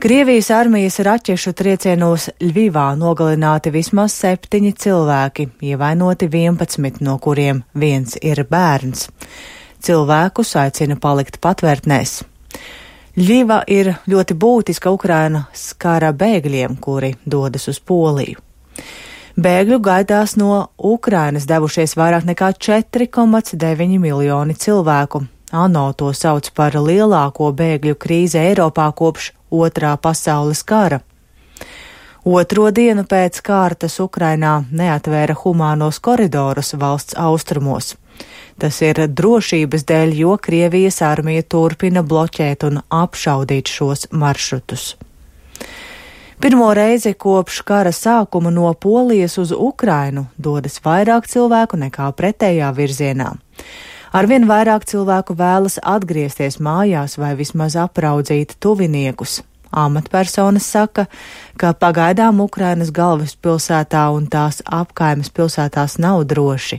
Krievijas armijas raķešu triecienos Ļvivā nogalināti vismaz 7 cilvēki, ievainoti 11, no kuriem viens ir bērns. Cilvēkus aicina palikt patvērtnēs. Ļviva ir ļoti būtiska Ukrainas kara bēgļiem, kuri dodas uz Poliju. Bēgļu gaidās no Ukrainas devušies vairāk nekā 4,9 miljoni cilvēku. ANO to sauc par lielāko bēgļu krīzi Eiropā kopš Otrā pasaules kara. Otro dienu pēc kārtas Ukrainā neatvēra humānos koridorus valsts austrumos. Tas ir drošības dēļ, jo Krievijas armija turpina bloķēt un apšaudīt šos maršrutus. Pirmo reizi kopš kara sākuma no Polijas uz Ukrainu dodas vairāk cilvēku nekā pretējā virzienā. Arvien vairāk cilvēku vēlas atgriezties mājās vai vismaz apraudzīt tuviniekus. Amatpersonas saka, ka pagaidām Ukrainas galvaspilsētā un tās apkaimes pilsētās nav droši.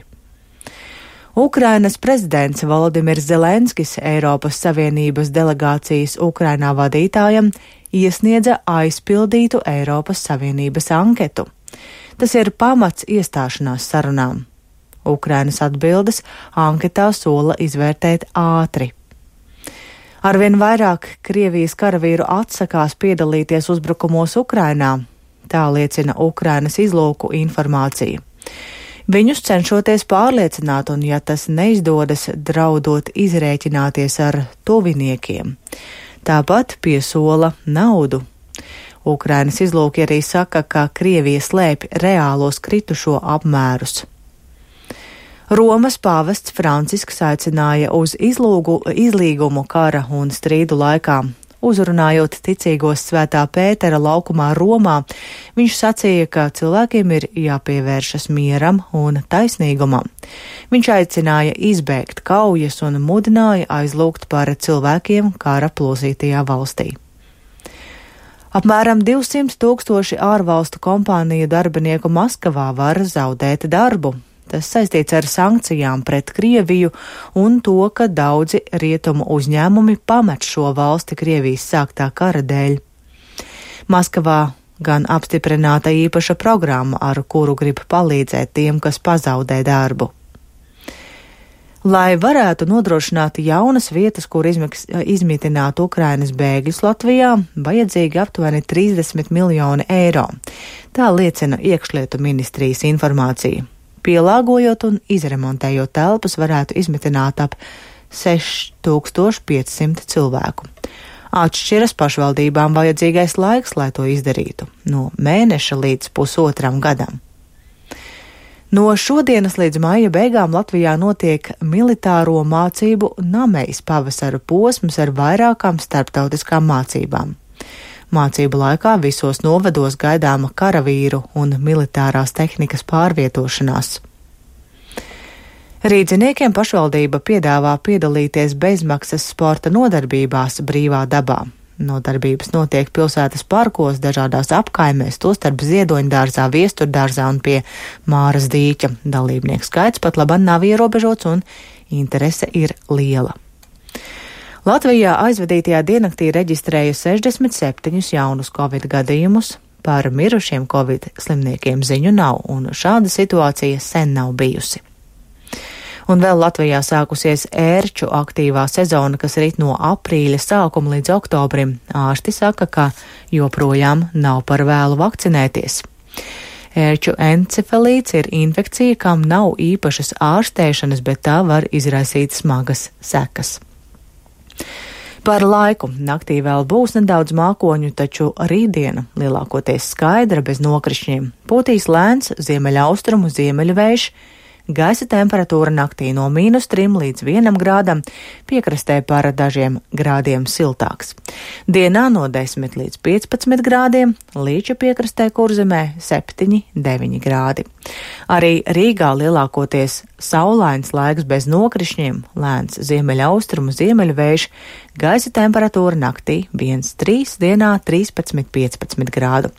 Ukrainas prezidents Volodimirs Zelenskis Eiropas Savienības delegācijas Ukrainā vadītājam iesniedza aizpildītu Eiropas Savienības anketu. Tas ir pamats iestāšanās sarunām. Ukrainas atbildes anketā sola izvērtēt ātri. Arvien vairāk Krievijas karavīru atsakās piedalīties uzbrukumos Ukrainā, tā liecina Ukrainas izlūku informācija. Viņus cenšoties pārliecināt un, ja tas neizdodas, draudot izrēķināties ar tuviniekiem. Tāpat piesola naudu. Ukrainas izlūki arī saka, ka Krievija slēpj reālos kritušo apmērus. Romas pāvests Francisks aicināja uz izlīgumu kara un strīdu laikā. Uzrunājot ticīgos Svētā Pētera laukumā Romā, viņš sacīja, ka cilvēkiem ir jāpievēršas mieram un taisnīgumam. Viņš aicināja izbēgt kaujas un mudināja aizlūgt par cilvēkiem kara plosītajā valstī. Apmēram 200,000 ārvalstu kompāniju darbinieku Maskavā var zaudēt darbu. Tas saistīts ar sankcijām pret Krieviju un to, ka daudzi rietumu uzņēmumi pamet šo valsti Krievijas sāktā kara dēļ. Maskavā gan apstiprināta īpaša programma, ar kuru grib palīdzēt tiem, kas pazaudē darbu. Lai varētu nodrošināt jaunas vietas, kur izmitināt Ukrainas bēgļus Latvijā, vajadzīgi aptuveni 30 miljoni eiro. Tā liecina iekšlietu ministrijas informācija. Pielāgojot un izremontējot telpas, varētu izmitināt ap 6500 cilvēku. Atšķiras pašvaldībām vajadzīgais laiks, lai to izdarītu, no mēneša līdz pusotram gadam. No šodienas līdz maija beigām Latvijā notiek militāro mācību namejas pavasara posms ar vairākām starptautiskām mācībām. Mācību laikā visos novados gaidāma karavīru un militārās tehnikas pārvietošanās. Rīdziniekiem pašvaldība piedāvā piedalīties bezmaksas sporta nodarbībās brīvā dabā. Nodarbības notiek pilsētas parkos, dažādās apkaimēs, tostarp Ziedoņdārzā, Viesturdārzā un pie Māras dīķa. Dalībnieku skaits pat labāk nav ierobežots un interese ir liela. Latvijā aizvadītajā diennaktī reģistrēja 67 jaunus covid gadījumus, par mirušiem covid slimniekiem ziņu nav, un šāda situācija sen nav bijusi. Un vēl Latvijā sākusies ērču aktīvā sezona, kas rit no aprīļa sākuma līdz oktobrim. Ārsti saka, ka joprojām nav par vēlu vakcinēties. Ērču encefalīts ir infekcija, kam nav īpašas ārstēšanas, bet tā var izraisīt smagas sekas. Par laiku naktī vēl būs nedaudz mākoņu, taču rītdiena lielākoties skaidra bez nokrišņiem. Pūtīs lēns ziemeļaustrumu ziemeļu vējš, gaisa temperatūra naktī no -3 līdz 1 grādam, piekrastē par dažiem grādiem siltāks. Dienā no 10 līdz 15 grādiem, Līča piekrastē Kurzemē 7–9 grādi. Arī Rīgā lielākoties saulains laiks bez nokrišņiem, lēns ziemeļaustrumu ziemeļu vējš, gaisa temperatūra naktī 1–3, dienā 13–15 grādu.